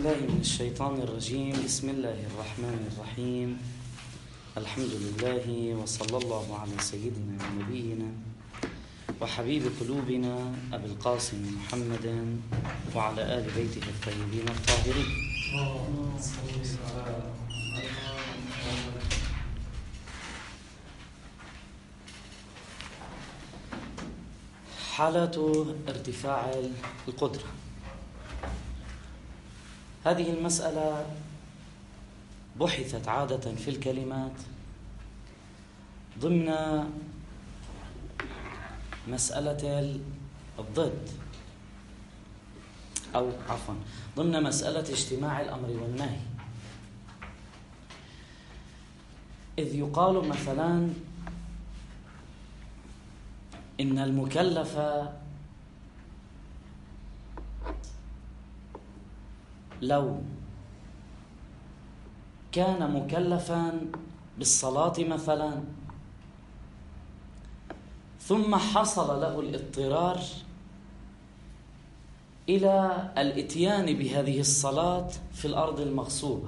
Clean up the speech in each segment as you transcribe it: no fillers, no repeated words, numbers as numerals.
بالله من الشيطان الرجيم. بسم الله الرحمن الرحيم. الحمد لله وصلى الله على سيدنا ونبينا وحبيب قلوبنا أبي القاسم محمد وعلى آل بيته الطيبين الطاهرين. حالة ارتفاع القدرة، هذه المسألة بحثت عادة في الكلمات ضمن مسألة الضد، أو عفوا ضمن مسألة اجتماع الأمر والنهي، إذ يقال مثلا إن المكلف لو كان مكلفا بالصلاة مثلا ثم حصل له الاضطرار إلى الإتيان بهذه الصلاة في الأرض المغصوبة،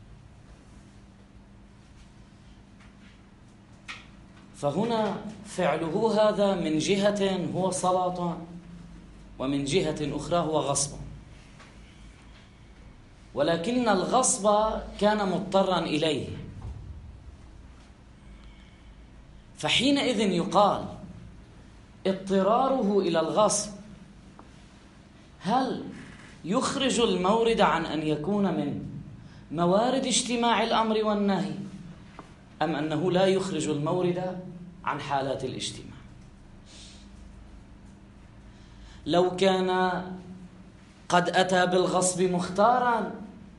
فهنا فعله هذا من جهة هو صلاة ومن جهة أخرى هو غصب، ولكن الغصب كان مضطرا إليه، فحينئذ يقال اضطراره إلى الغصب هل يخرج المورد عن أن يكون من موارد اجتماع الأمر والنهي، أم أنه لا يخرج المورد عن حالات الاجتماع؟ لو كان قد أتى بالغصب مختارا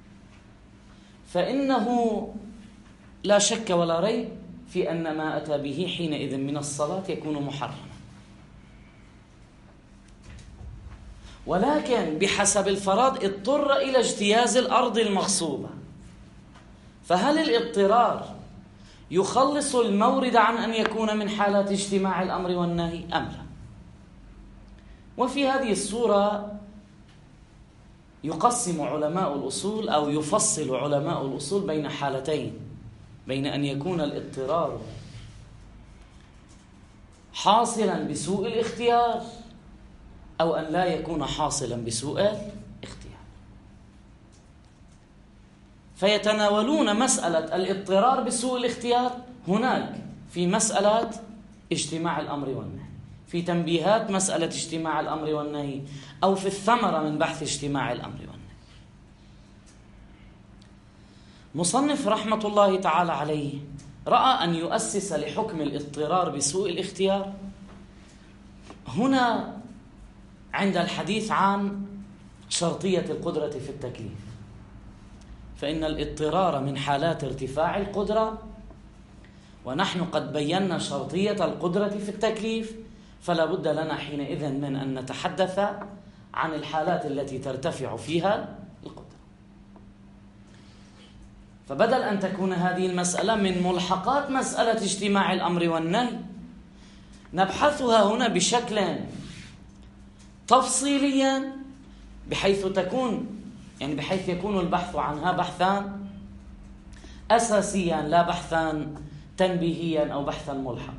فإنه لا شك ولا ريب في أن ما أتى به حينئذ من الصلاة يكون محرما، ولكن بحسب الفرض اضطر إلى اجتياز الأرض المغصوبة، فهل الاضطرار يخلص المورد عن أن يكون من حالات اجتماع الأمر والنهي أم لا؟ وفي هذه الصورة يقسم علماء الأصول أو يفصل علماء الأصول بين حالتين، بين أن يكون الاضطرار حاصلا بسوء الاختيار أو أن لا يكون حاصلا بسوء الاختيار، فيتناولون مسألة الاضطرار بسوء الاختيار هناك في مسألة اجتماع الأمر والنهي، في تنبيهات مسألة اجتماع الأمر والنهي، أو في الثمرة من بحث اجتماع الأمر والنهي. مصنف رحمة الله تعالى عليه رأى أن يؤسس لحكم الاضطرار بسوء الاختيار هنا عند الحديث عن شرطية القدرة في التكليف، فإن الاضطرار من حالات ارتفاع القدرة، ونحن قد بينا شرطية القدرة في التكليف، فلا بد لنا حينئذ من أن نتحدث عن الحالات التي ترتفع فيها القدرة. فبدل أن تكون هذه المسألة من ملحقات مسألة اجتماع الأمر والنهي نبحثها هنا بشكل تفصيليا بحيث يكون البحث عنها بحثا أساسيا لا بحثا تنبيهيا أو بحثا ملحقا.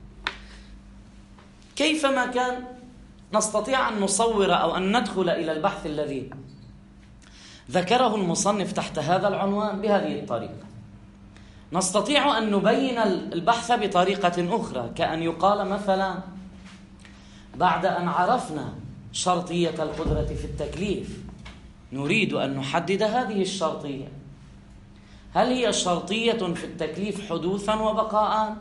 كيفما كان نستطيع أن نصور أو أن ندخل إلى البحث الذي ذكره المصنف تحت هذا العنوان بهذه الطريقة. نستطيع أن نبين البحث بطريقة أخرى، كأن يقال مثلا بعد أن عرفنا شرطية القدرة في التكليف نريد أن نحدد هذه الشرطية، هل هي شرطية في التكليف حدوثا وبقاء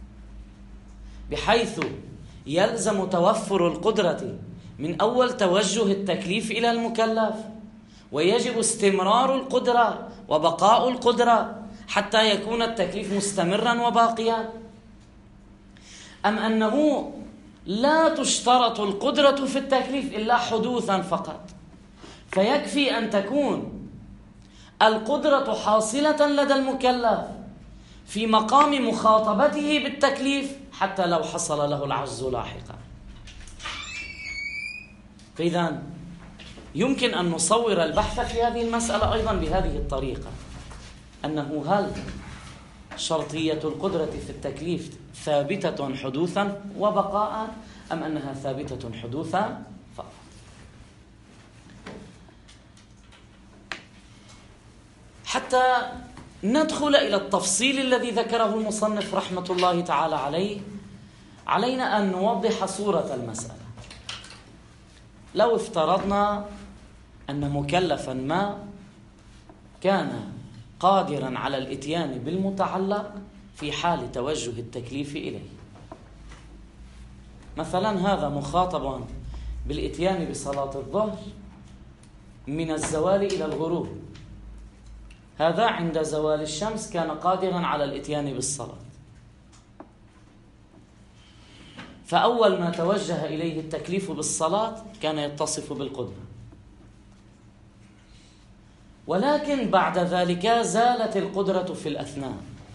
بحيث يلزم توفر القدرة من أول توجه التكليف إلى المكلف، ويجب استمرار القدرة وبقاء القدرة حتى يكون التكليف مستمرا وباقيا، أم أنه لا تشترط القدرة في التكليف إلا حدوثا فقط، فيكفي أن تكون القدرة حاصلة لدى المكلف في مقام مخاطبته بالتكليف حتى لو حصل له العجز لاحقا. فإذا يمكن أن نصور البحث في هذه المسألة أيضا بهذه الطريقة، أنه هل شرطية القدرة في التكليف ثابتة حدوثا وبقاء، أم أنها ثابتة حدوثا فقط؟ حتى ندخل إلى التفصيل الذي ذكره المصنف رحمة الله تعالى عليه، علينا أن نوضح صورة المسألة. لو افترضنا أن مكلفا ما كان قادرا على الإتيان بالمتعلق في حال توجه التكليف إليه، مثلا هذا مخاطب بالإتيان بصلاة الظهر من الزوال إلى الغروب، هذا عند زوال الشمس كان قادرا على الإتيان بالصلاة، فأول ما توجه إليه التكليف بالصلاة كان يتصف بالقدرة، ولكن بعد ذلك زالت القدرة في الأثناء،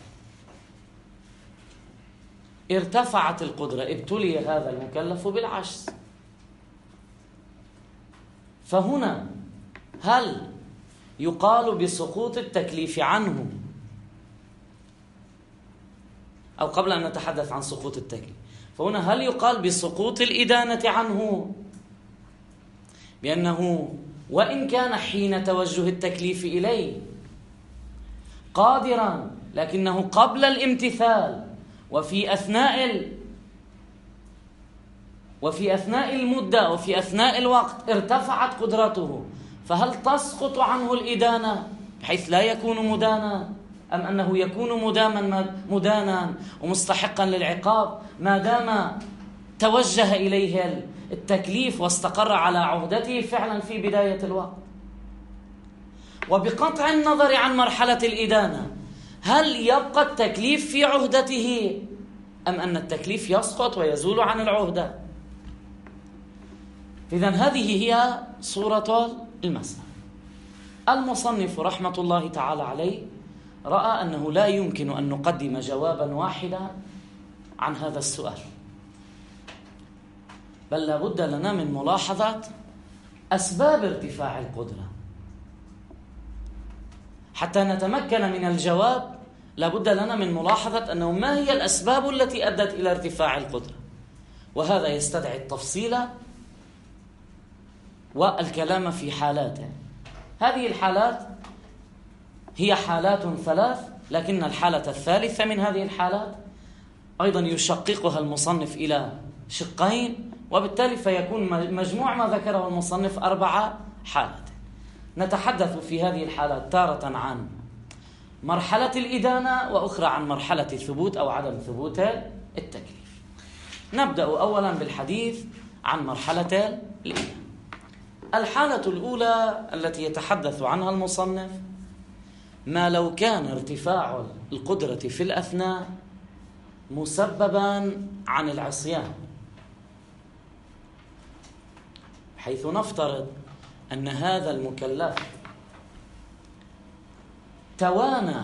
ارتفعت القدرة، ابتلي هذا المكلف بالعجز. فهنا هل يقال بسقوط التكليف عنه، أو قبل أن نتحدث عن سقوط التكليف، فهنا هل يقال بسقوط الإدانة عنه بأنه وإن كان حين توجه التكليف إليه قادرا، لكنه قبل الامتثال وفي أثناء المدة وفي أثناء الوقت ارتفعت قدرته، فهل تسقط عنه الإدانة بحيث لا يكون مدانا، أم أنه يكون مدانا ومستحقا للعقاب ما دام توجه إليه التكليف واستقر على عهدته فعلا في بداية الوقت؟ وبقطع النظر عن مرحلة الإدانة، هل يبقى التكليف في عهدته أم أن التكليف يسقط ويزول عن العهدة؟ إذن هذه هي صورة المسألة. المصنف رحمة الله تعالى عليه رأى أنه لا يمكن أن نقدم جوابا واحدا عن هذا السؤال، بل لابد لنا من ملاحظة أسباب ارتفاع القدرة. حتى نتمكن من الجواب لابد لنا من ملاحظة أنه ما هي الأسباب التي أدت إلى ارتفاع القدرة، وهذا يستدعي التفصيل والكلام في حالاته. هذه الحالات هي حالات ثلاث، لكن الحالة الثالثة من هذه الحالات أيضا يشققها المصنف إلى شقين، وبالتالي فيكون مجموع ما ذكره المصنف 4 حالات. نتحدث في هذه الحالات تارة عن مرحلة الإدانة، وأخرى عن مرحلة ثبوت أو عدم ثبوت التكليف. نبدأ أولا بالحديث عن مرحلة الإدانة. الحالة الأولى التي يتحدث عنها المصنف ما لو كان ارتفاع القدرة في الأثناء مسببا عن العصيان، حيث نفترض أن هذا المكلف توانى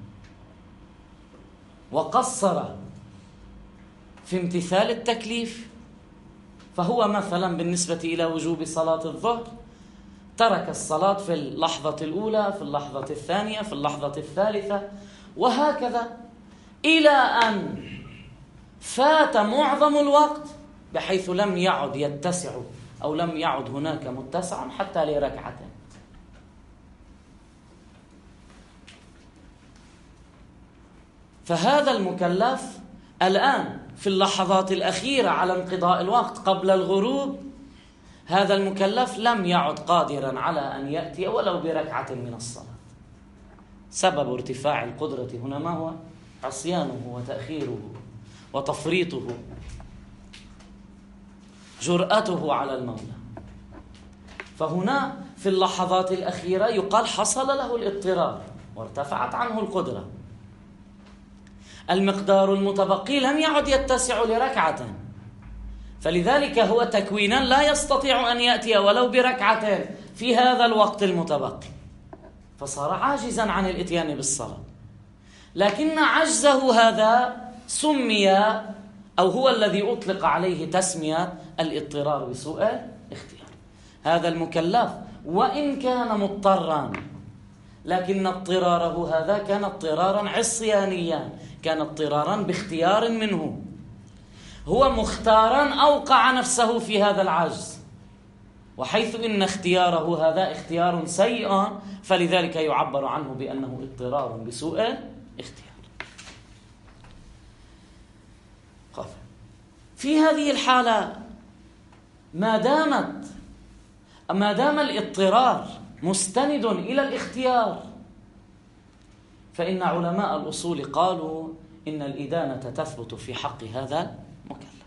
وقصر في امتثال التكليف، فهو مثلا بالنسبة إلى وجوب صلاة الظهر ترك الصلاة في اللحظة الأولى، في اللحظة الثانية، في اللحظة الثالثة، وهكذا إلى أن فات معظم الوقت بحيث لم يعد يتسع أو لم يعد هناك متسع حتى لركعة. فهذا المكلف الآن في اللحظات الأخيرة على انقضاء الوقت قبل الغروب، هذا المكلف لم يعد قادرا على أن يأتي ولو بركعة من الصلاة. سبب ارتفاع القدرة هنا ما هو؟ عصيانه وتأخيره وتفريطه، جرأته على المولى. فهنا في اللحظات الأخيرة يقال حصل له الاضطرار وارتفعت عنه القدرة، المقدار المتبقي لم يعد يتسع لركعة، فلذلك هو تكوينا لا يستطيع أن يأتي ولو بركعة في هذا الوقت المتبقي، فصار عاجزا عن الإتيان بالصلاة. لكن عجزه هذا سمي أو هو الذي أطلق عليه تسمية الاضطرار بسوء الاختيار. هذا المكلف وإن كان مضطرا، لكن اضطراره هذا كان اضطرارا عصيانيا، كان اضطرارا باختيار منه، هو مختارا أوقع نفسه في هذا العجز، وحيث إن اختياره هذا اختيار سيء فلذلك يعبر عنه بأنه اضطرار بسوء اختيار. في هذه الحالة ما دام الاضطرار مستند إلى الاختيار، فإن علماء الأصول قالوا إن الإدانة تثبت في حق هذا المكلف،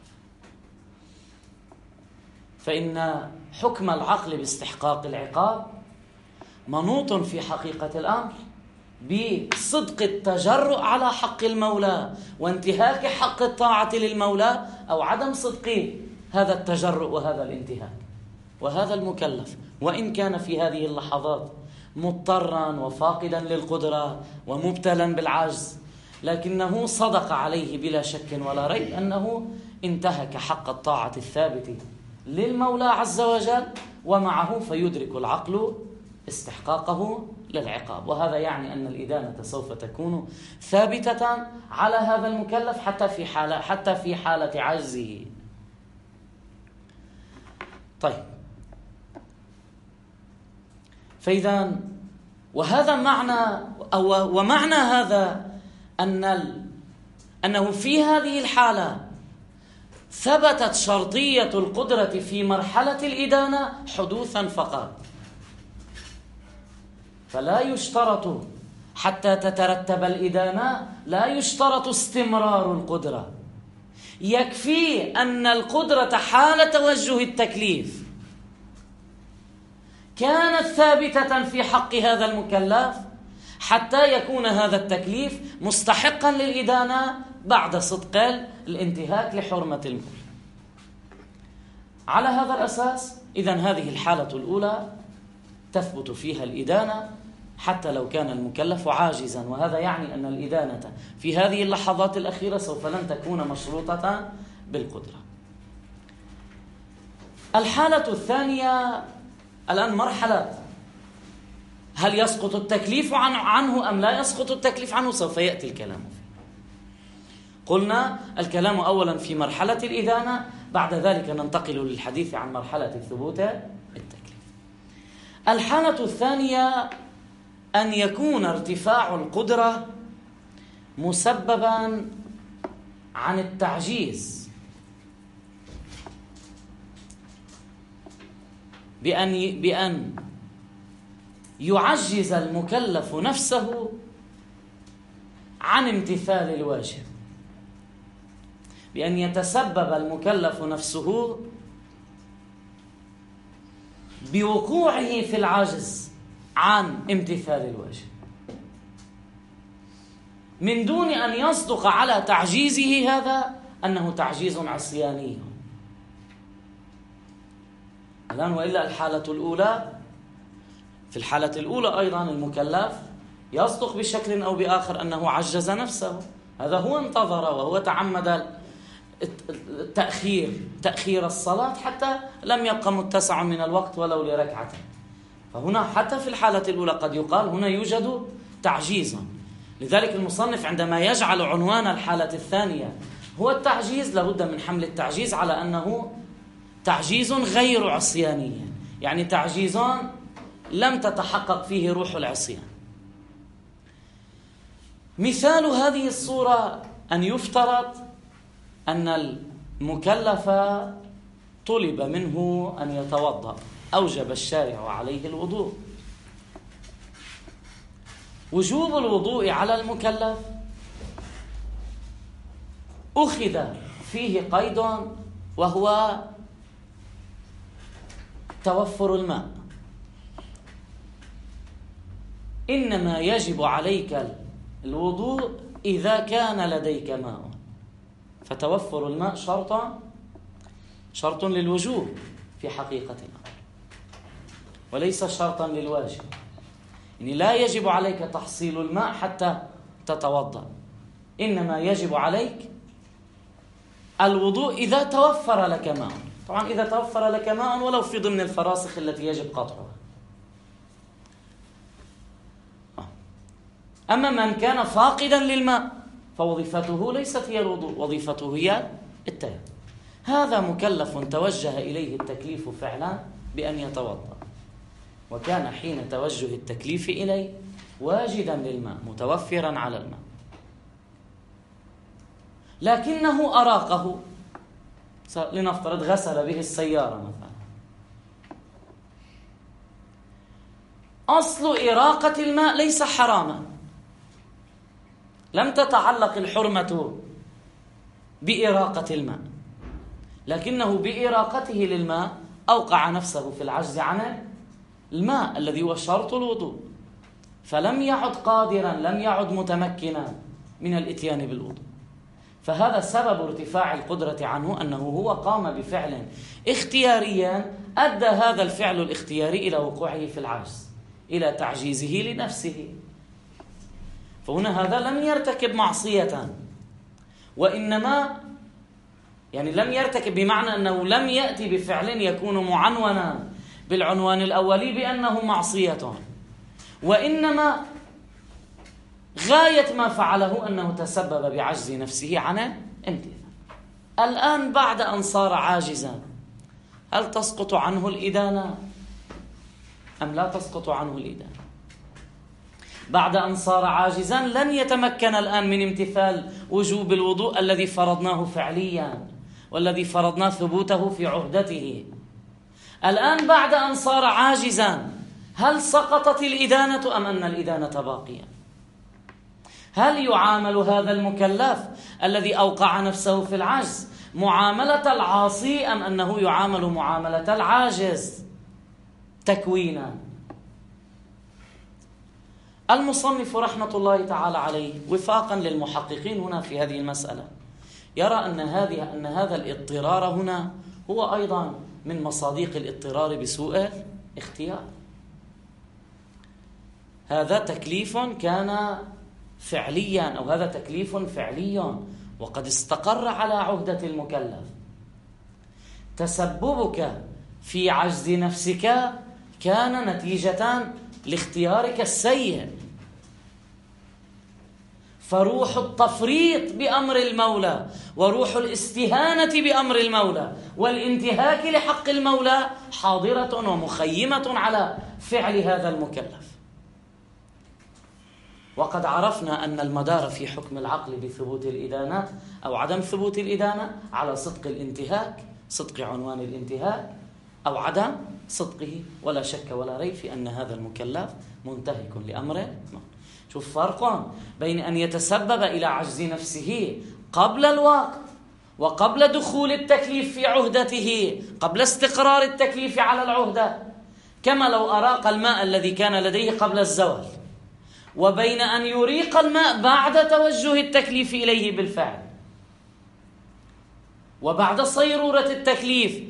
فإن حكم العقل باستحقاق العقاب منوط في حقيقة الأمر بصدق التجرؤ على حق المولى وانتهاك حق الطاعة للمولى، أو عدم صدق هذا التجرؤ وهذا الانتهاك. وهذا المكلف وإن كان في هذه اللحظات مضطرا وفاقدا للقدرة ومبتلا بالعجز، لكنه صدق عليه بلا شك ولا ريب أنه انتهك حق الطاعة الثابت للمولى عز وجل، ومعه فيدرك العقل استحقاقه للعقاب. وهذا يعني أن الإدانة سوف تكون ثابتة على هذا المكلف حتى في حالة عجزه. طيب، فإذا وهذا معنى ومعنى هذا أنه في هذه الحالة ثبتت شرطية القدرة في مرحلة الإدانة حدوثا فقط، فلا يشترط حتى تترتب الإدانة، لا يشترط استمرار القدرة، يكفي أن القدرة حال توجه التكليف كانت ثابتة في حق هذا المكلف حتى يكون هذا التكليف مستحقا للإدانة بعد صدق الانتهاك لحرمة الملك. على هذا الأساس إذن هذه الحالة الأولى تثبت فيها الإدانة حتى لو كان المكلف عاجزا، وهذا يعني أن الإدانة في هذه اللحظات الأخيرة سوف لن تكون مشروطة بالقدرة. الحالة الثانية الآن مرحلة هل يسقط التكليف عنه أم لا يسقط التكليف عنه، سوف يأتي الكلام فيه. قلنا الكلام أولا في مرحلة الإدانة، بعد ذلك ننتقل للحديث عن مرحلة ثبوت التكليف. الحالة الثانية أن يكون ارتفاع القدرة مسببا عن التعجيز، بأن يعجز المكلف نفسه عن امتثال الواجب، بأن يتسبب المكلف نفسه بوقوعه في العجز عن امتثال الواجب من دون أن يصدق على تعجيزه هذا أنه تعجيز عصياني. الآن وإلا الحالة الأولى، في الحالة الأولى أيضا المكلف يصدق بشكل أو بآخر أنه عجز نفسه، هذا هو انتظر وهو تعمد تأخير الصلاة حتى لم يبقى متسع من الوقت ولو لركعة. فهنا حتى في الحالة الأولى قد يقال هنا يوجد تعجيز. لذلك المصنف عندما يجعل عنوان الحالة الثانية هو التعجيز لابد من حمل التعجيز على أنه تعجيز غير عصياني، يعني تعجيز لم تتحقق فيه روح العصيان. مثال هذه الصورة أن يفترض أن المكلف طلب منه أن يتوضأ، أوجب الشارع عليه الوضوء. وجوب الوضوء على المكلف أخذ فيه قيد وهو توفر الماء. إنما يجب عليك الوضوء إذا كان لديك ماء، فتوفر الماء شرط للوجوب في حقيقة الأمر وليس شرطا للواجب. يعني لا يجب عليك تحصيل الماء حتى تتوضأ، إنما يجب عليك الوضوء إذا توفر لك ماء. طبعا إذا توفر لك ماء ولو في ضمن الفراسخ التي يجب قطعها. أما من كان فاقدا للماء فوظيفته ليست هي الوضوء، وظيفته هي التيمم. هذا مكلف توجه إليه التكليف فعلا بأن يتوضأ، وكان حين توجه التكليف إليه واجدا للماء متوفرا على الماء، لكنه أراقه، لنفترض غسل به السيارة مثلا. أصل إراقة الماء ليس حراما، لم تتعلق الحرمة بإراقة الماء، لكنه بإراقته للماء أوقع نفسه في العجز عن الماء الذي هو شرط الوضوء، فلم يعد قادرا، لم يعد متمكنا من الإتيان بالوضوء. فهذا سبب ارتفاع القدرة عنه، أنه هو قام بفعل اختياريا أدى هذا الفعل الاختياري إلى وقوعه في العجز، إلى تعجيزه لنفسه. فهنا هذا لم يرتكب معصية، وإنما يعني لم يرتكب بمعنى أنه لم يأتي بفعل يكون معنونا بالعنوان الأولي بأنه معصية، وإنما غاية ما فعله أنه تسبب بعجز نفسه عن امتثال. الآن بعد أن صار عاجزا، هل تسقط عنه الإدانة أم لا تسقط عنه الإدانة؟ بعد أن صار عاجزا لن يتمكن الآن من امتثال وجوب الوضوء الذي فرضناه فعليا، والذي فرضنا ثبوته في عهدته. الآن بعد أن صار عاجزا، هل سقطت الإدانة أم أن الإدانة باقية؟ هل يعامل هذا المكلف الذي أوقع نفسه في العجز معاملة العاصي أم أنه يعامل معاملة العاجز تكوينا؟ المصنف رحمة الله تعالى عليه وفاقا للمحققين هنا في هذه المسألة يرى أن هذا الاضطرار هنا هو أيضا من مصادق الاضطرار بسوء الاختيار. هذا تكليف كان فعليا، أو هذا تكليف فعلي وقد استقر على عهدة المكلف. تسببك في عجز نفسك كان نتيجة لاختيارك السيء، فروح التفريط بأمر المولى وروح الاستهانة بأمر المولى والانتهاك لحق المولى حاضرة ومخيمة على فعل هذا المكلف. وقد عرفنا أن المدار في حكم العقل بثبوت الإدانة أو عدم ثبوت الإدانة على صدق الانتهاك، صدق عنوان الانتهاك أو عدم صدقه، ولا شك ولا ريب في أن هذا المكلف منتهك لأمره. شوف فرق بين أن يتسبب إلى عجز نفسه قبل الوقت وقبل دخول التكليف في عهدته، قبل استقرار التكليف على العهدة، كما لو أراق الماء الذي كان لديه قبل الزوال، وبين أن يريق الماء بعد توجه التكليف إليه بالفعل وبعد صيرورة التكليف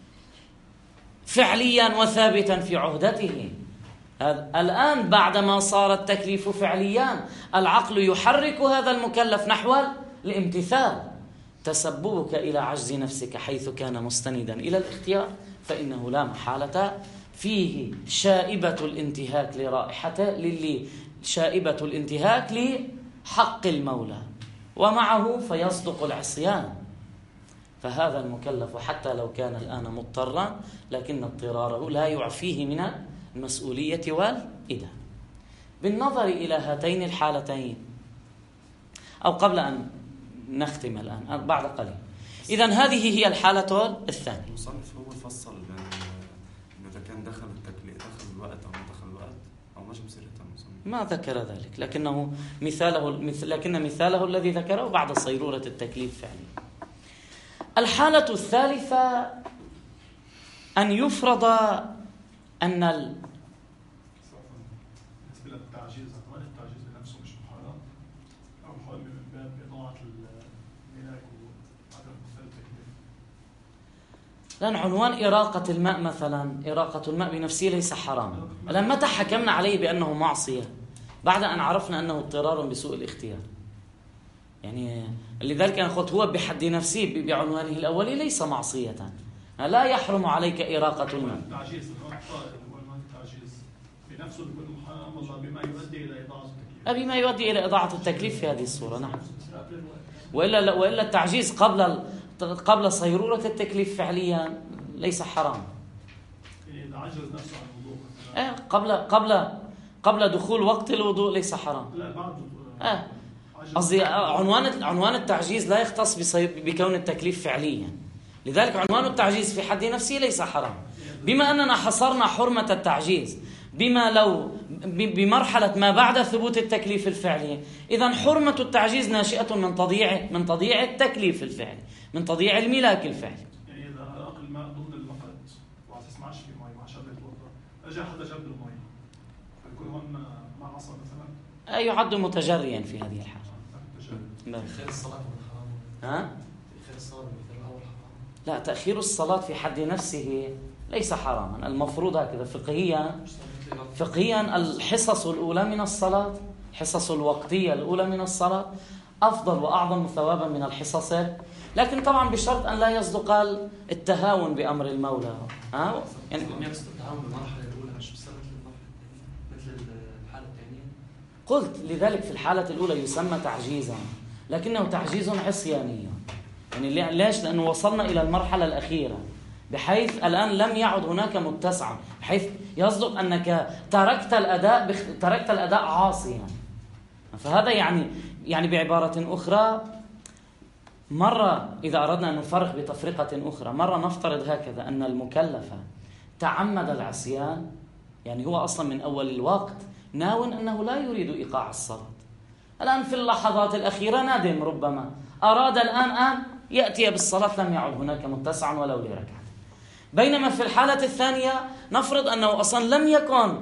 فعليا وثابتا في عهدته. الآن بعدما صار التكليف فعليا العقل يحرك هذا المكلف نحو الامتثال. تسببك إلى عجز نفسك حيث كان مستندا إلى الاختيار فإنه لا محالة فيه شائبة الانتهاك لرائحته، شائبة الانتهاك لحق المولى، ومعه فيصدق العصيان. فهذا المكلف حتى لو كان الآن مضطرا لكن اضطراره لا يعفيه من المسؤولية والإدانة. بالنظر إلى هاتين الحالتين، أو قبل أن نختم الآن بعد قليل، إذن هذه هي الحالة الثانية. المصنف هو فصل بين إنه إذا كان دخل التكليف دخل الوقت أو ما دخل الوقت أو مش بصير المصنف ما ذكر ذلك، لكن مثاله الذي ذكره بعد صيرورة التكليف فعلا. الحالة الثالثة أن يفرض أن التعجيز بنفسه مش محرم أو محرم من باب إضاعة الملاك وعدم مثال التكليف. لأن عنوان إراقة الماء مثلا، إراقة الماء بنفسه ليس حراما. الآن متى حكمنا عليه بأنه معصية؟ بعد أن عرفنا أنه اضطرار بسوء الاختيار. يعني لذلك أنا قلت هو بحد نفسه بعنوانه الأولي ليس معصية، لا يحرم عليك إراقة المال. التعجيز التعجيز بنفسه بيكون محرم والله بما يؤدي إلى إضاعة التكليف. بما يؤدي إلى إضاعة التكليف في هذه الصورة، نعم. وإلا التعجيز قبل صيرورة التكليف فعليا ليس حرام. يعني إذا عجز نفسه عن الوضوء قبل دخول وقت الوضوء ليس حرام. لا بعد قصدي عنوان التعجيز لا يختص بكون التكليف فعليا، لذلك عنوان التعجيز في حد نفسه ليس حرام. بما أننا حصرنا حرمة التعجيز بمرحلة ما بعد ثبوت التكليف الفعلي، إذن حرمة التعجيز ناشئة من تضييع التكليف الفعلي، من تضييع الملاك الفعلي. يعني إذا أراق الماء ضمن المقعد وعلى أساس ما عادش في مي مع شرب يتوضأ، أجا حدا جاب له مي، فيكون هون مع عصا مثلا يعد متجريا في هذه الحالة. تأخير الصلاة من الحرام. تأخير الصلاة من الحرام. لا، تأخير الصلاة في حد نفسه ليس حراما. المفروض هكذا فقهيا الحصص الأولى من الصلاة، الحصص الوقتية الأولى من الصلاة أفضل وأعظم ثوابا من الحصص، لكن طبعا بشرط أن لا يصدق التهاون بأمر المولى. يعني يقصد التهاون بالمرحلة الأولى مش بس مثل الحالة الثانية. قلت لذلك في الحالة الأولى يسمى تعجيزا، لكنه تعجيز عصياني. يعني ليش؟ لأنه وصلنا إلى المرحلة الأخيرة بحيث الآن لم يعد هناك متسع، بحيث يصدق أنك تركت الأداء عاصيا. فهذا يعني بعبارة أخرى، مرة إذا أردنا أن نفرق بتفرقة أخرى، مرة نفترض هكذا أن المكلف تعمد العصيان، يعني هو أصلا من أول الوقت ناو أنه لا يريد إيقاع الصلاة، الآن في اللحظات الأخيرة نادم ربما أراد الآن أن يأتي بالصلاة، لم يعد هناك متسع ولو لركعة. بينما في الحالة الثانية نفرض أنه أصلا لم يكن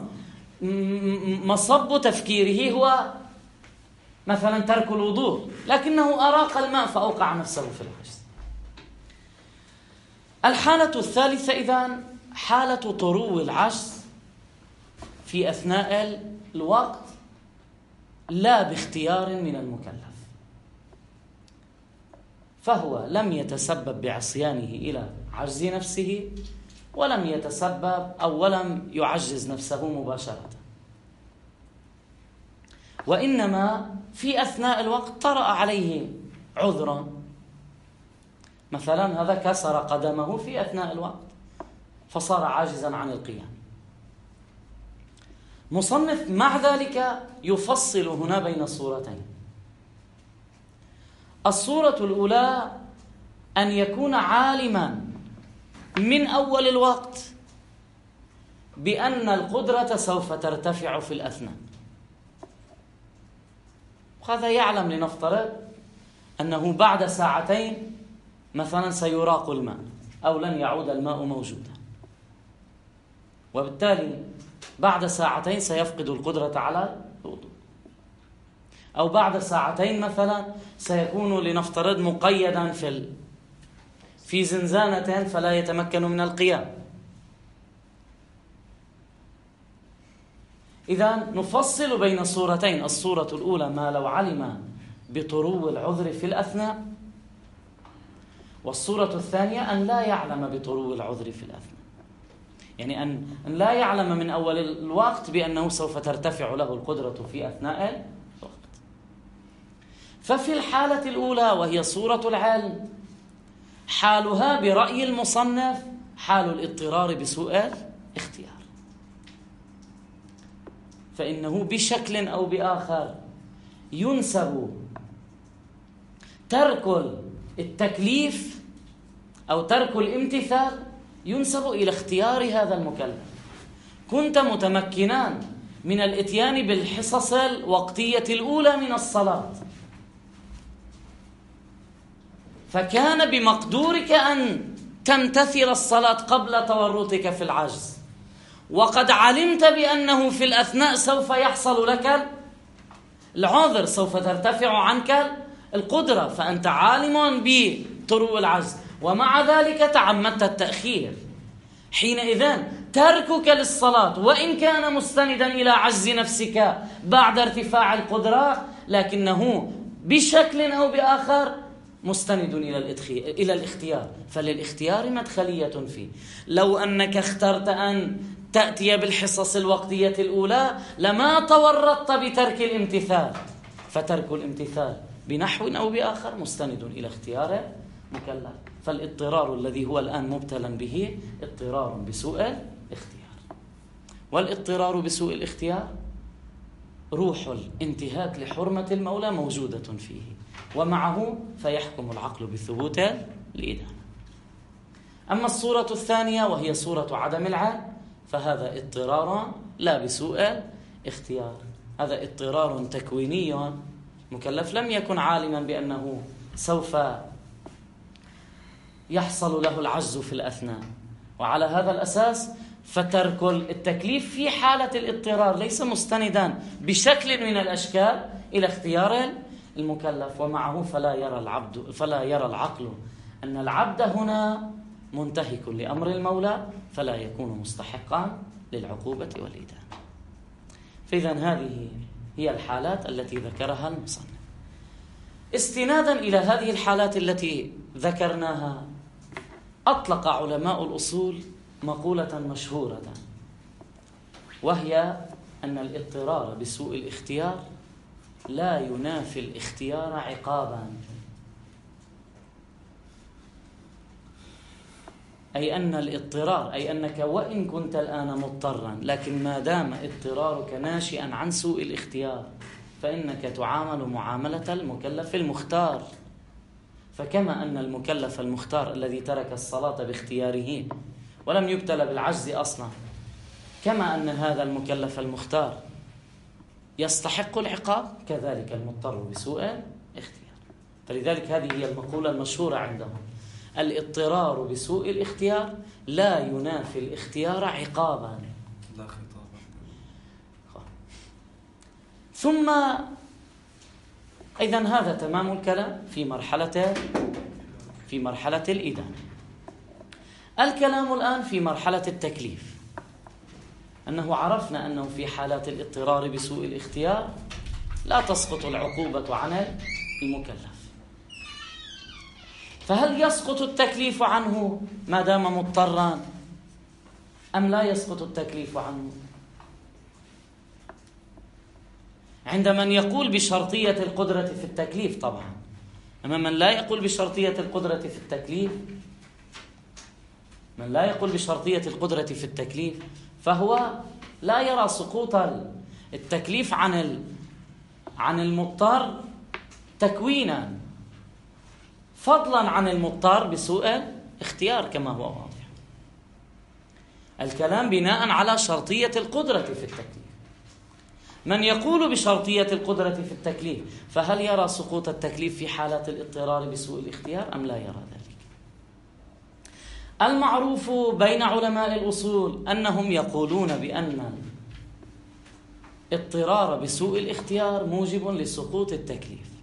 مصب تفكيره هو مثلا ترك الوضوء، لكنه أراق الماء فأوقع نفسه في العجز. الحالة الثالثة إذن حالة طرو العجز في أثناء الوقت لا باختيار من المكلف، فهو لم يتسبب بعصيانه إلى عجز نفسه، ولم يتسبب أو ولم يعجز نفسه مباشرة، وإنما في أثناء الوقت طرأ عليه عذرا، مثلا هذا كسر قدمه في أثناء الوقت فصار عاجزا عن القيام. مصنف مع ذلك يفصل هنا بين صورتين. الصورة الأولى أن يكون عالما من أول الوقت بأن القدرة سوف ترتفع في الأثناء، وهذا يعلم لنفترض أنه بعد ساعتين مثلا سيراق الماء أو لن يعود الماء موجودا، وبالتالي بعد ساعتين سيفقد القدرة على الوضوء، أو بعد ساعتين مثلا سيكون لنفترض مقيدا في زنزانة فلا يتمكن من القيام. إذا نفصل بين صورتين، الصورة الأولى ما لو علم بطرو العذر في الأثناء، والصورة الثانية أن لا يعلم بطرو العذر في الأثناء، يعني أن لا يعلم من أول الوقت بأنه سوف ترتفع له القدرة في أثناء الوقت. ففي الحالة الأولى وهي صورة العلم، حالها برأي المصنف حال الاضطرار بسوء الاختيار، فإنه بشكل أو بآخر ينسب ترك التكليف أو ترك الامتثال ينسب إلى اختيار هذا المكلف. كنت متمكنا من الاتيان بالحصص الوقتية الأولى من الصلاة، فكان بمقدورك أن تمتثل الصلاة قبل تورطك في العجز، وقد علمت بأنه في الأثناء سوف يحصل لك العذر، سوف ترتفع عنك القدرة، فأنت عالم بطرو العجز، ومع ذلك تعمدت التأخير. حينئذ تركك للصلاة وإن كان مستندا إلى عجز نفسك بعد ارتفاع القدرة، لكنه بشكل أو بآخر مستند إلى الاختيار، فللاختيار مدخلية فيه. لو أنك اخترت أن تأتي بالحصص الوقتية الأولى لما تورطت بترك الامتثال، فترك الامتثال بنحو أو بآخر مستند إلى اختيار مكلف. فالاضطرار الذي هو الآن مبتلا به اضطرار بسوء الاختيار، والاضطرار بسوء الاختيار روح الانتهاك لحرمة المولى موجودة فيه، ومعه فيحكم العقل بثبوت الإدانة. أما الصورة الثانية وهي صورة عدم العدل فهذا اضطرار لا بسوء اختيار، هذا اضطرار تكويني. مكلف لم يكن عالما بأنه سوف يحصل له العجز في الأثناء، وعلى هذا الأساس فترك التكليف في حالة الاضطرار ليس مستندا بشكل من الأشكال إلى اختيار المكلف، ومعه فلا يرى العقل أن العبد هنا منتهك لأمر المولى فلا يكون مستحقا للعقوبة والإدانة. فإذا هذه هي الحالات التي ذكرها المصنف. استنادا إلى هذه الحالات التي ذكرناها أطلق علماء الأصول مقولة مشهورة، وهي أن الاضطرار بسوء الاختيار لا ينافي الاختيار عقابا. أي أن الاضطرار، أي أنك وإن كنت الآن مضطرا لكن ما دام اضطرارك ناشئا عن سوء الاختيار فإنك تعامل معاملة المكلف المختار. فكما أن المكلف المختار الذي ترك الصلاة باختياره ولم يبتلى بالعجز أصلا، كما أن هذا المكلف المختار يستحق العقاب كذلك المضطر بسوء اختيار. فلذلك هذه هي المقولة المشهورة عندهم: الاضطرار بسوء الاختيار لا ينافي الاختيار عقابا. لا خطابا. ثم إذا هذا تمام الكلام في مرحلة الإدانة. الكلام الآن في مرحلة التكليف، أنه عرفنا أنه في حالات الاضطرار بسوء الاختيار لا تسقط العقوبة عن المكلف. فهل يسقط التكليف عنه ما دام مضطرا أم لا يسقط التكليف عنه؟ عند من يقول بشرطية القدرة في التكليف طبعا، أما من لا يقول بشرطية القدرة في التكليف، من لا يقول بشرطية القدرة في التكليف فهو لا يرى سقوط التكليف عن المضطر تكوينا، فضلا عن المضطر بسوء اختيار كما هو واضح. الكلام بناء على شرطية القدرة في التكليف. من يقول بشرطية القدرة في التكليف فهل يرى سقوط التكليف في حالات الاضطرار بسوء الاختيار أم لا يرى ذلك؟ المعروف بين علماء الأصول أنهم يقولون بأن الاضطرار بسوء الاختيار موجب لسقوط التكليف،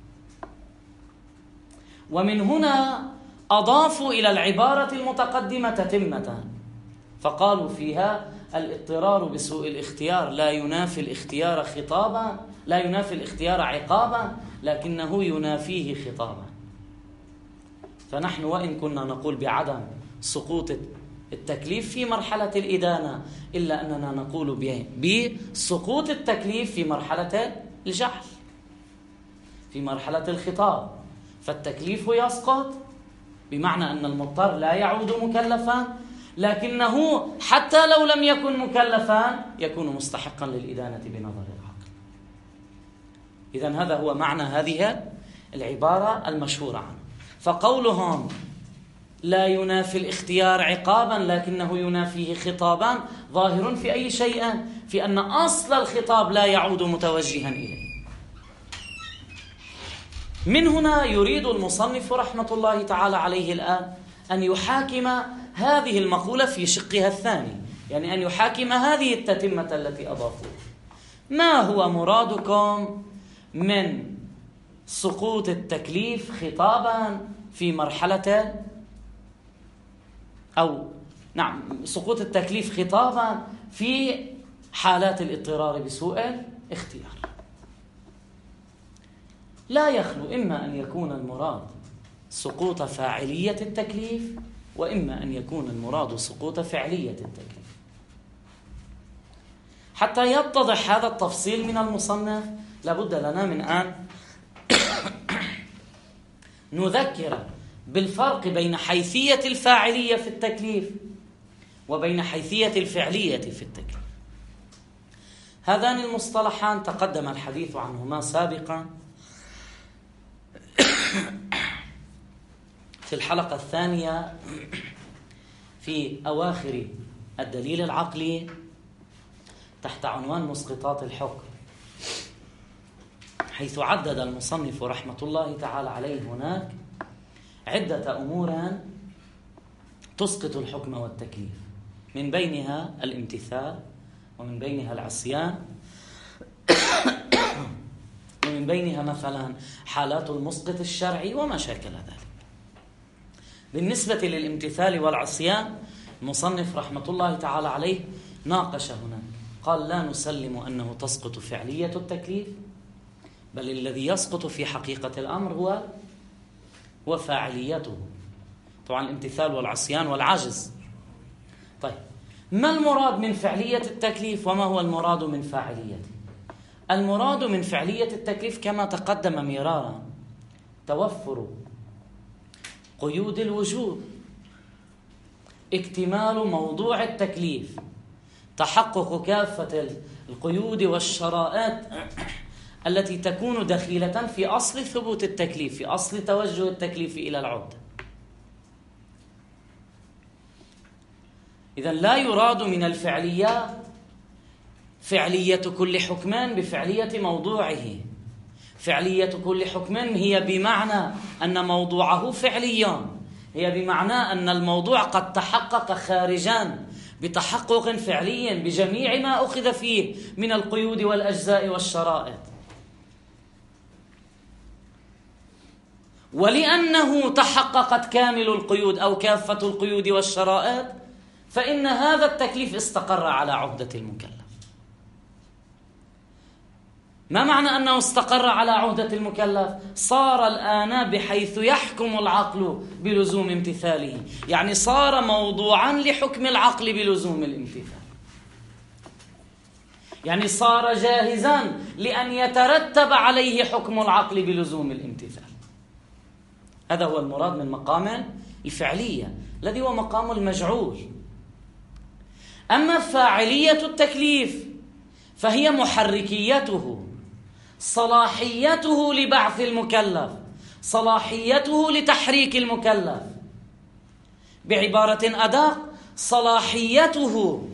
ومن هنا أضافوا إلى العبارة المتقدمة تتمة فقالوا فيها: الاضطرار بسوء الاختيار لا ينافي الاختيار خطابا، لا ينافي الاختيار عقابا، لكنه ينافيه خطابا. فنحن وإن كنا نقول بعدم سقوط التكليف في مرحلة الإدانة إلا أننا نقول بسقوط التكليف في مرحلة الجعل، في مرحلة الخطاب. فالتكليف يسقط بمعنى أن المضطر لا يعود مكلفا، لكنه حتى لو لم يكن مكلفا يكون مستحقا للإدانة بنظر العقل. إذن هذا هو معنى هذه العبارة المشهورة عنه. فقولهم لا ينافي الاختيار عقابا لكنه ينافيه خطابا ظاهر في أي شيء؟ في أن أصل الخطاب لا يعود متوجها إليه. من هنا يريد المصنف رحمة الله تعالى عليه الآن أن يحاكم هذه المقولة في شقها الثاني، يعني أن يحاكم هذه التتمة التي أضافوها. ما هو مرادكم من سقوط التكليف خطابا في مرحلة سقوط التكليف خطابا في حالات الاضطرار بسوء الاختيار؟ لا يخلو إما أن يكون المراد سقوط فاعلية التكليف، وإما أن يكون المراد سقوط فعلية التكليف. حتى يتضح هذا التفصيل من المصنف لابد لنا من أن نذكر بالفرق بين حيثية الفاعلية في التكليف وبين حيثية الفعلية في التكليف. هذان المصطلحان تقدم الحديث عنهما سابقا في الحلقة الثانية في أواخر الدليل العقلي تحت عنوان مسقطات الحكم، حيث عدد المصنف رحمة الله تعالى عليه هناك عدة أمور تسقط الحكم والتكليف، من بينها الامتثال، ومن بينها العصيان، ومن بينها مثلا حالات المسقط الشرعي وما شاكل ذلك. بالنسبة للامتثال والعصيان المصنف رحمة الله تعالى عليه ناقش هناك، قال لا نسلم أنه تسقط فعلية التكليف، بل الذي يسقط في حقيقة الأمر هو فاعليته، طبعا الامتثال والعصيان والعجز. طيب، ما المراد من فعلية التكليف وما هو المراد من فاعليته؟ المراد من فعلية التكليف كما تقدم مرارا توفر قيود الوجوب، اكتمال موضوع التكليف، تحقق كافة القيود والشرائط التي تكون دخيلة في أصل ثبوت التكليف، في أصل توجه التكليف إلى العودة. إذن لا يراد من الفعليات فعلية كل حكم بفعلية موضوعه. فعلية كل حكم هي بمعنى أن موضوعه فعليا، هي بمعنى أن الموضوع قد تحقق خارجا بتحقق فعلي بجميع ما أخذ فيه من القيود والأجزاء والشرائط. ولأنه تحققت كامل القيود أو كافة القيود والشرائط، فإن هذا التكليف استقر على عهدة المكلف. ما معنى أنه استقر على عهدة المكلف؟ صار الآن بحيث يحكم العقل بلزوم امتثاله، يعني صار موضوعا لحكم العقل بلزوم الامتثال، يعني صار جاهزا لأن يترتب عليه حكم العقل بلزوم الامتثال. هذا هو المراد من مقام الفعلية الذي هو مقام المجعول. أما فاعلية التكليف فهي محركيته، صلاحيته لبعث المكلف، صلاحيته لتحريك المكلف، بعبارة أدق صلاحيته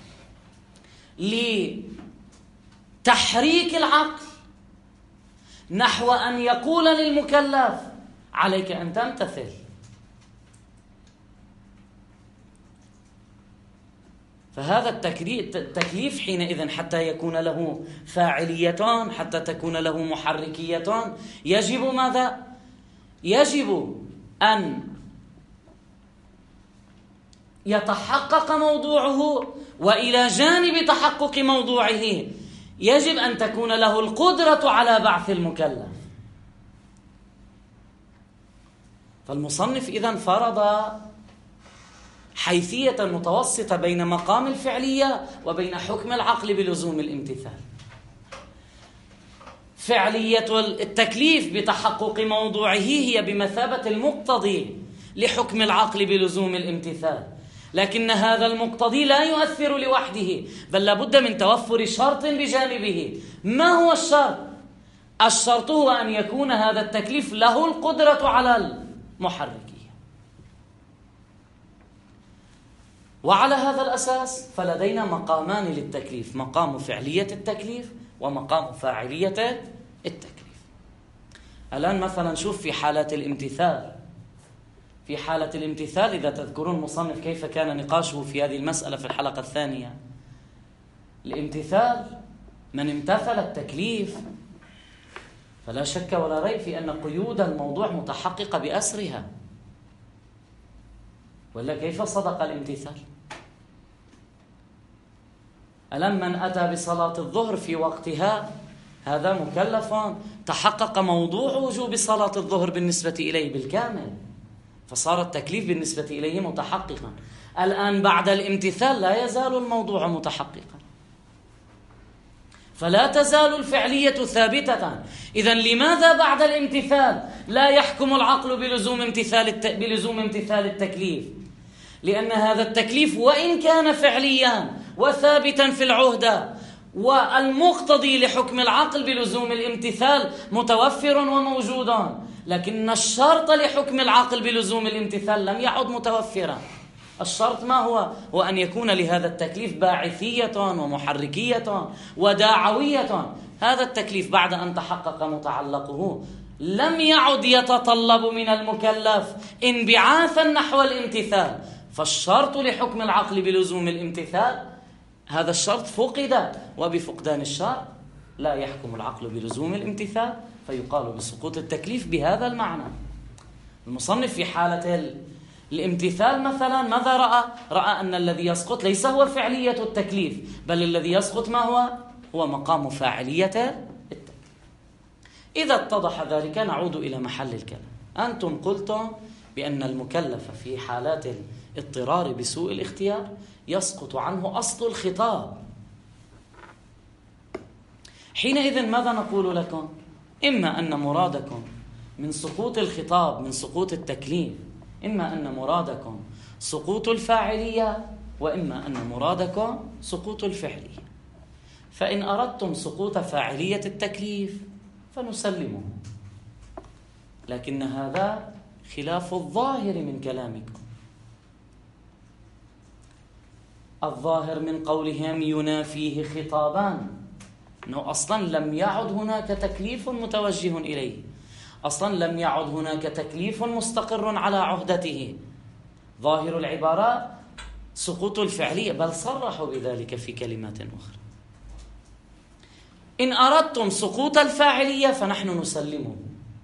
لتحريك العقل نحو أن يقول للمكلف عليك أن تمتثل. فهذا التكليف حينئذ حتى يكون له فاعليتان، حتى تكون له محركيتان، يجب ماذا؟ يجب أن يتحقق موضوعه، وإلى جانب تحقق موضوعه يجب أن تكون له القدرة على بعث المكلف. فالمصنف إذن فرض حيثية متوسطة بين مقام الفعلية وبين حكم العقل بلزوم الامتثال. فعلية التكليف بتحقق موضوعه هي بمثابة المقتضي لحكم العقل بلزوم الامتثال، لكن هذا المقتضي لا يؤثر لوحده، بل لابد من توفر شرط بجانبه. ما هو الشرط؟ الشرط هو أن يكون هذا التكليف له القدرة على المحركية. وعلى هذا الأساس فلدينا مقامان للتكليف، مقام فعلية التكليف ومقام فاعلية التكليف. الآن مثلا شوف في حالة الامتثال، في حالة الامتثال إذا تذكرون مصنف كيف كان نقاشه في هذه المسألة في الحلقة الثانية. الامتثال من امتثل التكليف فلا شك ولا ريب في أن قيود الموضوع متحققة بأسرها، ولا كيف صدق الامتثال؟ ألم من أتى بصلاة الظهر في وقتها هذا مكلف تحقق موضوع وجوب صلاة الظهر بالنسبة إليه بالكامل، فصار التكليف بالنسبة إليه متحققا. الآن بعد الامتثال لا يزال الموضوع متحققا، فلا تزال الفعلية ثابتة. إذن لماذا بعد الامتثال لا يحكم العقل بلزوم امتثال التكليف؟ لأن هذا التكليف وإن كان فعليا وثابتا في العهدة والمقتضي لحكم العقل بلزوم الامتثال متوفر وموجود، لكن الشرط لحكم العقل بلزوم الامتثال لم يعد متوفرا. الشرط ما هو؟ هو أن يكون لهذا التكليف باعثية ومحركية وداعوية. هذا التكليف بعد أن تحقق متعلقه لم يعد يتطلب من المكلف انبعاثا نحو الامتثال، فالشرط لحكم العقل بلزوم الامتثال هذا الشرط فقد، وبفقدان الشرط لا يحكم العقل بلزوم الامتثال، فيقال بسقوط التكليف بهذا المعنى. المصنف في حالة الامتثال مثلا ماذا رأى؟ رأى أن الذي يسقط ليس هو فعلية التكليف، بل الذي يسقط ما هو؟ هو مقام فاعلية التكليف. إذا اتضح ذلك نعود إلى محل الكلام. أنتم قلتم بأن المكلف في حالات الاضطرار بسوء الاختيار يسقط عنه أصل الخطاب. حينئذ ماذا نقول لكم؟ إما أن مرادكم من سقوط الخطاب من سقوط التكليف، إما أن مرادكم سقوط الفاعلية، وإما أن مرادكم سقوط الفعلية. فإن أردتم سقوط فاعلية التكليف فنسلمه، لكن هذا خلاف الظاهر من كلامكم. الظاهر من قولهم ينافيه خطابان، أنه أصلا لم يعد هناك تكليف متوجه إليه، أصلا لم يعد هناك تكليف مستقر على عهدته. ظاهر العبارة سقوط الفعلية، بل صرحوا بذلك في كلمات أخرى. إن أردتم سقوط الفاعلية فنحن نسلمه،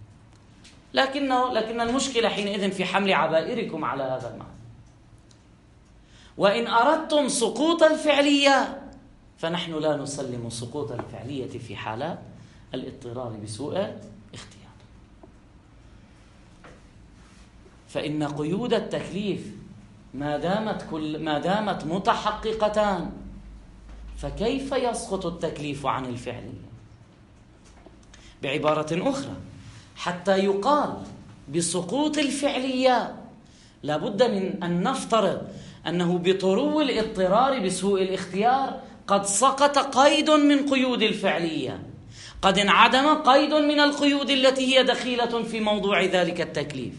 لكن المشكلة حينئذ في حمل عبائركم على هذا المعنى. وإن أردتم سقوط الفعلية فنحن لا نسلم سقوط الفعلية في حالات الاضطرار بسوء اختيار. فإن قيود التكليف ما دامت متحققتان، فكيف يسقط التكليف عن الفعلية؟ بعبارة أخرى، حتى يقال بسقوط الفعلية لابد من أن نفترض أنه بطرو الاضطرار بسوء الاختيار قد سقط قيد من قيود الفعلية، قد انعدم قيد من القيود التي هي دخيلة في موضوع ذلك التكليف.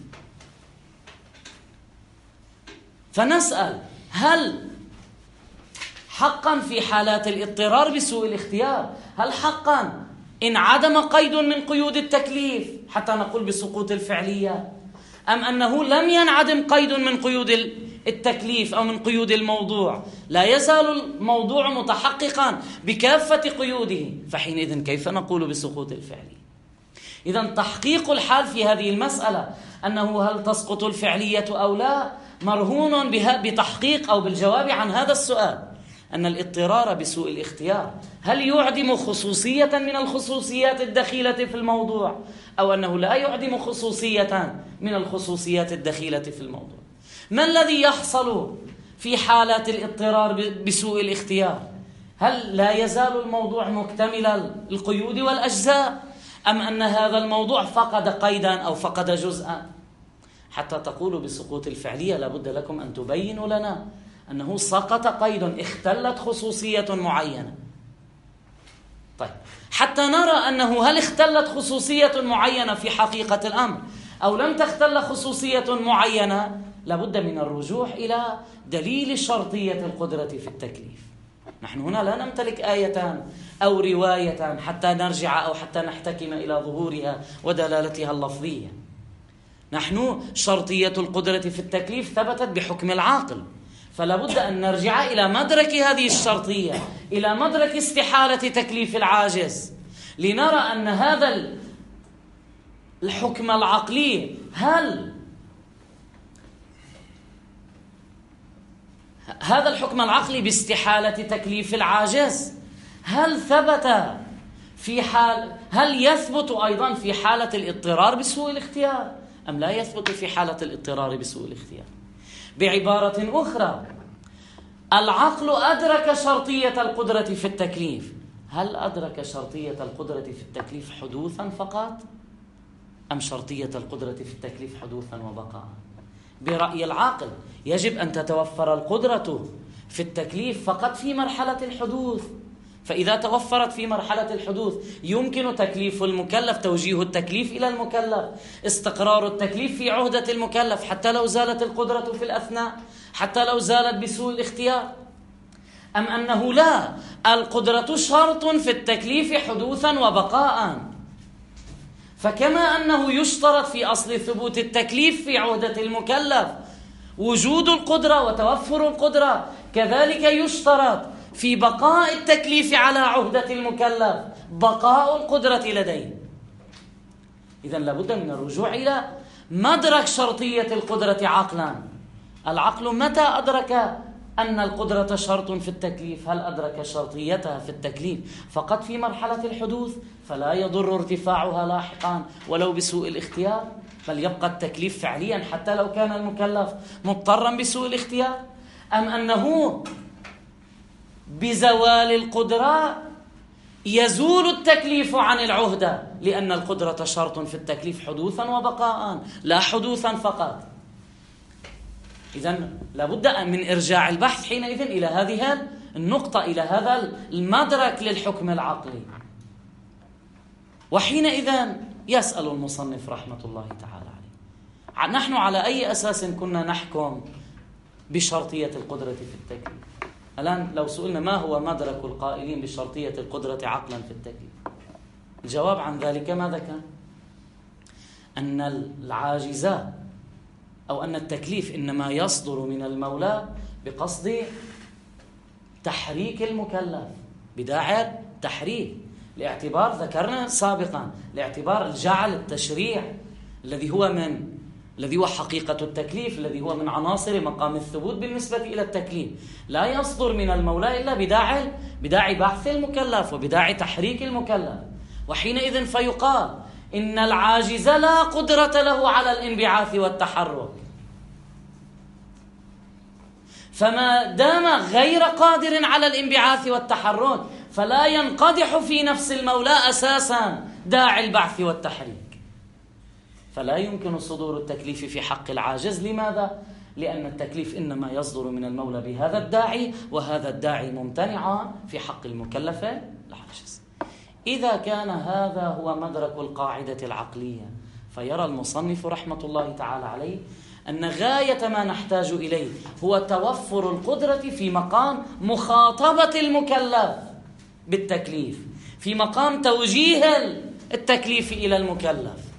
فنسأل: هل حقا في حالات الاضطرار بسوء الاختيار هل حقا انعدم قيد من قيود التكليف حتى نقول بسقوط الفعلية، أم أنه لم ينعدم قيد من قيود التكليف أو من قيود الموضوع، لا يزال الموضوع متحققا بكافة قيوده، فحينئذ كيف نقول بسقوط الفعلية؟ إذن تحقيق الحال في هذه المسألة أنه هل تسقط الفعلية أو لا مرهون بتحقيق أو بالجواب عن هذا السؤال، أن الاضطرار بسوء الاختيار هل يعدم خصوصية من الخصوصيات الدخيلة في الموضوع، أو أنه لا يعدم خصوصية من الخصوصيات الدخيلة في الموضوع. ما الذي يحصل في حالات الاضطرار بسوء الاختيار؟ هل لا يزال الموضوع مكتمل القيود والأجزاء، أم أن هذا الموضوع فقد قيدا أو فقد جزءا؟ حتى تقولوا بسقوط الفعلية لابد لكم أن تبينوا لنا أنه سقط قيد، اختلت خصوصية معينة. طيب، حتى نرى أنه هل اختلت خصوصية معينة في حقيقة الأمر أو لم تختل خصوصية معينة، لابد من الرجوع إلى دليل شرطية القدرة في التكليف. نحن هنا لا نمتلك آيتان أو رواية حتى نرجع أو حتى نحتكم إلى ظهورها ودلالتها اللفظية. نحن شرطية القدرة في التكليف ثبتت بحكم العاقل، فلا بد أن نرجع إلى مدرك هذه الشرطية، إلى مدرك استحالة تكليف العاجز، لنرى أن هذا الحكم العقلي هذا الحكم العقلي باستحالة تكليف العاجز هل ثبت في حال هل يثبت أيضا في حالة الاضطرار بسوء الاختيار أم لا يثبت في حالة الاضطرار بسوء الاختيار؟ بعبارة أخرى، العقل أدرك شرطية القدرة في التكليف، هل أدرك شرطية القدرة في التكليف حدوثا فقط أم شرطية القدرة في التكليف حدوثا وبقاء؟ برأي العاقل يجب أن تتوفر القدرة في التكليف فقط في مرحلة الحدوث، فإذا توفرت في مرحلة الحدوث يمكن تكليف المكلف، توجيه التكليف إلى المكلف، استقرار التكليف في عهدة المكلف حتى لو زالت القدرة في الأثناء، حتى لو زالت بسوء الاختيار. أم أنه لا، القدرة شرط في التكليف حدوثا وبقاء، فكما أنه يشترط في أصل ثبوت التكليف في عهدة المكلف وجود القدرة وتوفر القدرة، كذلك يشترط في بقاء التكليف على عهدة المكلف بقاء القدرة لديه. إذن لابد من الرجوع إلى مدرك شرطية القدرة عقلا. العقل متى أدرك أن القدرة شرط في التكليف؟ هل أدرك شرطيتها في التكليف فقط في مرحلة الحدوث فلا يضر ارتفاعها لاحقا ولو بسوء الاختيار، بل يبقى التكليف فعليا حتى لو كان المكلف مضطرا بسوء الاختيار؟ أم أنه بزوال القدرة يزول التكليف عن العهدة لأن القدرة شرط في التكليف حدوثا وبقاء لا حدوثا فقط؟ إذن لابد من إرجاع البحث حينئذ إلى هذه النقطة، إلى هذا المدرك للحكم العقلي. وحينئذ يسأل المصنف رحمة الله تعالى عليه، نحن على أي أساس كنا نحكم بشرطية القدرة في التكليف؟ الآن لو سئلنا ما هو مدرك القائلين بشرطية القدرة عقلا في التكليف، الجواب عن ذلك ماذا كان؟ أن العاجزة أو أن التكليف إنما يصدر من المولى بقصد تحريك المكلف، بداعي تحريك، لاعتبار ذكرنا سابقا لاعتبار الجعل التشريع الذي هو حقيقة التكليف، الذي هو من عناصر مقام الثبوت بالنسبة إلى التكليف، لا يصدر من المولى إلا بداعي بحث المكلف وبداعي تحريك المكلف. وحينئذ فيقال إن العاجز لا قدرة له على الانبعاث والتحرك، فما دام غير قادر على الانبعاث والتحرك فلا ينقدح في نفس المولى أساسا داعي البعث والتحريك، فلا يمكن صدور التكليف في حق العاجز. لماذا؟ لأن التكليف إنما يصدر من المولى بهذا الداعي، وهذا الداعي ممتنع في حق المكلف العاجز. إذا كان هذا هو مدرك القاعدة العقلية، فيرى المصنف رحمة الله تعالى عليه أن غاية ما نحتاج إليه هو توفر القدرة في مقام مخاطبة المكلف بالتكليف، في مقام توجيه التكليف إلى المكلف،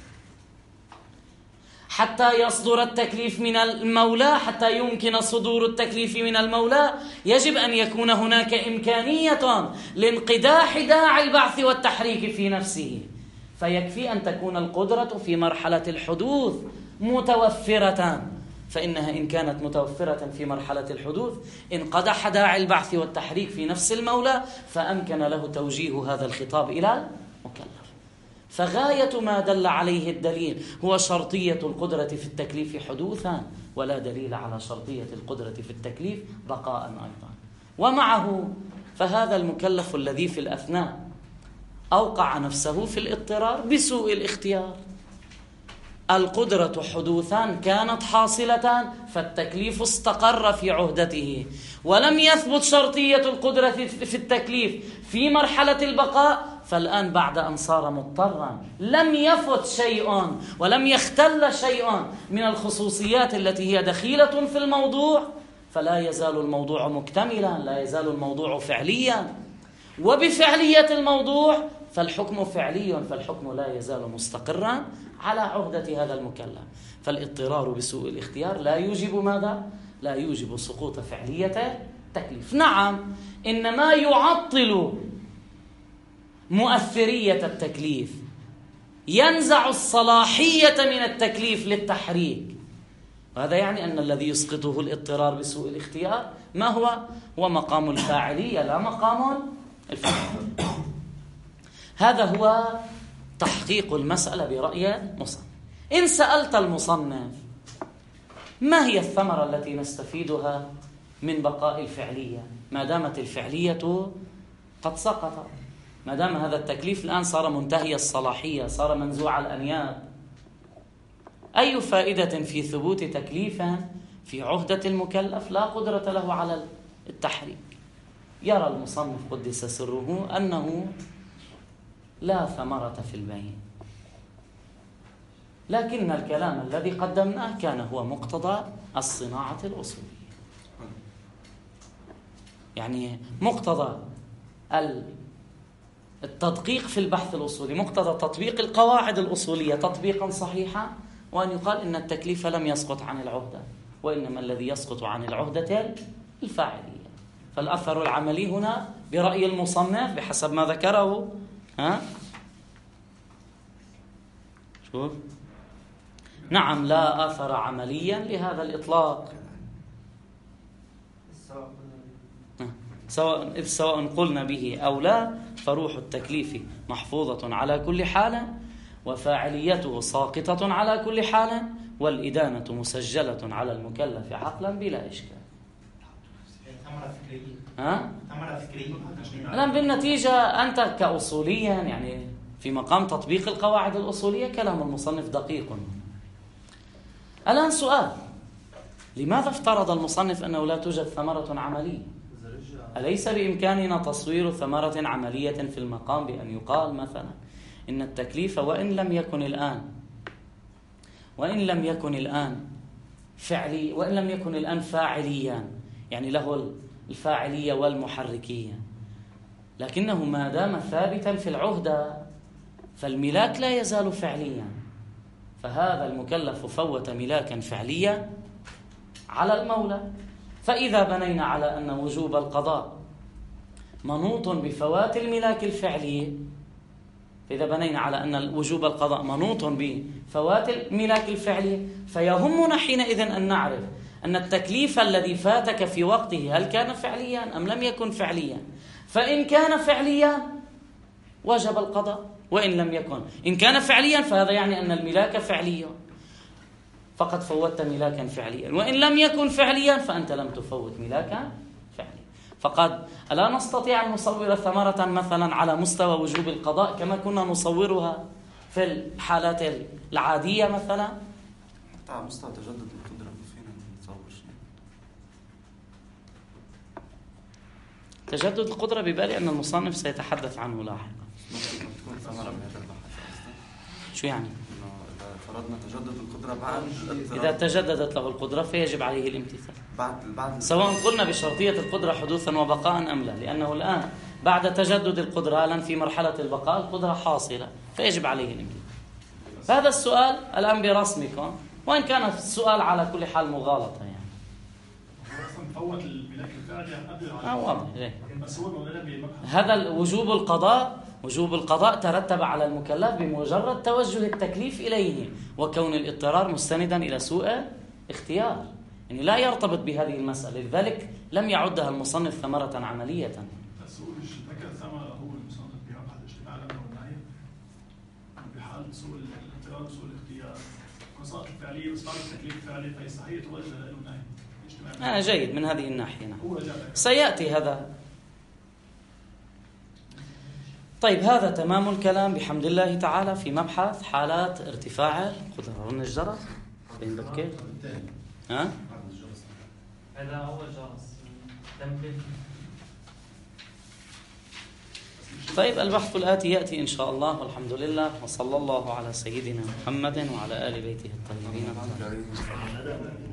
حتى يصدر التكليف من المولى. حتى يمكن صدور التكليف من المولى يجب أن يكون هناك إمكانية لانقداح داعي البعث والتحريك في نفسه، فيكفي أن تكون القدرة في مرحلة الحدوث متوفرة، فإنها إن كانت متوفرة في مرحلة الحدوث انقدح داعي البعث والتحريك في نفس المولى فأمكن له توجيه هذا الخطاب إلى المكلف. فغاية ما دل عليه الدليل هو شرطية القدرة في التكليف حدوثا، ولا دليل على شرطية القدرة في التكليف بقاء أيضا. ومعه فهذا المكلف الذي في الأثناء أوقع نفسه في الاضطرار بسوء الاختيار، القدرة حدوثا كانت حاصلة فالتكليف استقر في عهدته، ولم يثبت شرطية القدرة في التكليف في مرحلة البقاء، فالآن بعد أن صار مضطرا لم يفت شيء ولم يختل شيء من الخصوصيات التي هي دخيلة في الموضوع، فلا يزال الموضوع مكتملا، لا يزال الموضوع فعليا، وبفعلية الموضوع فالحكم فعلي، فالحكم لا يزال مستقرا على عهدة هذا المكلف. فالاضطرار بسوء الاختيار لا يوجب ماذا؟ لا يوجب سقوط فعلية التكليف. نعم، إنما يعطل مؤثرية التكليف، ينزع الصلاحية من التكليف للتحريك، وهذا يعني أن الذي يسقطه الاضطرار بسوء الاختيار ما هو؟ هو مقام الفاعلية لا مقام الفاعل. هذا هو تحقيق المسألة برأي المصنف. إن سألت المصنف ما هي الثمرة التي نستفيدها من بقاء الفعلية ما دامت الفعلية قد سقطت، ما دام هذا التكليف الآن صار منتهي الصلاحية، صار منزوع الأنياب، أي فائدة في ثبوت تكليف في عهدة المكلف لا قدرة له على التحريك؟ يرى المصنف قدس سره أنه لا ثمرة في البين، لكن الكلام الذي قدمناه كان هو مقتضى الصناعة الأصولية، يعني مقتضى التدقيق في البحث الأصولي، مقتضى تطبيق القواعد الأصولية تطبيقا صحيحا، وأن يقال إن التكليف لم يسقط عن العهدة، وإنما الذي يسقط عن العهدة الفاعلية. فالأثر العملي هنا برأي المصنف بحسب ما ذكره شوف، نعم لا أثر عمليا لهذا الإطلاق، سواء قلنا به أو لا، فروح التكليف محفوظة على كل حال، وفاعليته ساقطة على كل حال، والإدانة مسجلة على المكلف عقلا بلا إشكال. ثمرة فكرية. الآن بالنتيجة أنت كأصوليا يعني في مقام تطبيق القواعد الأصولية كلام المصنف دقيق. الآن سؤال، لماذا افترض المصنف أنه لا توجد ثمرة عملية؟ أليس بإمكاننا تصوير ثمرة عملية في المقام بأن يقال مثلا إن التكليف وإن لم يكن الآن فعلي، وإن لم يكن الآن فاعليا، يعني له الفاعلية والمحركية، لكنه ما دام ثابتا في العهدة فالملاك لا يزال فعليا، فهذا المكلف فوت ملاكا فعليا على المولى. فإذا بنينا على أن وجوب القضاء منوط بفوات الملاك الفعلي، فإذا بنينا على أن وجوب القضاء منوط بفوات الملاك الفعلي، فيهمنا حينئذ أن نعرف أن التكليف الذي فاتك في وقته هل كان فعليا أم لم يكن فعليا؟ فإن كان فعليا وجب القضاء، وإن لم يكن، إن كان فعليا فهذا يعني أن الملاك فعلي، فقد فوتت ملاكا فعليا، وإن لم يكن فعليا فأنت لم تفوت ملاكا فعليا. فقد ألا نستطيع أن نصور ثمرة مثلا على مستوى وجوب القضاء كما كنا نصورها في الحالات العادية مثلا؟ حتى على مستوى تجدد القدرة فينا نتصور شيء. تجدد القدرة ببالي أن المصنف سيتحدث عنه لاحقا. تكون ثمرة من هذا البحث. شو يعني؟ فرضنا تجدد القدرة بعد إذا تجددت له القدرة فيجب عليه الامتثال، بعد سواء قلنا بشرطية القدرة حدوثا وبقاء أم لا، لأنه الآن بعد تجدد القدرة الآن في مرحلة البقاء القدرة حاصلة فيجب عليه الامتثال. هذا السؤال الآن برسمكم، وإن كان السؤال على كل حال مغالطة يعني. فوت الملاك الفعلي قبل واضح. بس هو هذا وجوب القضاء ترتب على المكلف بمجرد توجه التكليف إليه، وكون الاضطرار مستندا إلى سوء اختيار، يعني لا يرتبط بهذه المسألة، لذلك لم يعدها المصنف ثمرة عملية. سوء ذكر ثمرة هو المصنف بيقع الاجتماع لنا والنهي بحال سوء الاضطرار وسوء الاختيار، مسألة الفعلية بس بعد التكليف فعلي فيستحيل توجه له النهي. جيد من هذه الناحية. سيأتي هذا. طيب هذا تمام الكلام بحمد الله تعالى في مبحث حالات ارتفاع القدرة. رن الجرس بين بكير. هذا هو الجرس. طيب البحث الآتي يأتي إن شاء الله، والحمد لله، وصلى الله على سيدنا محمد وعلى آل بيته الطيبين الطاهرين.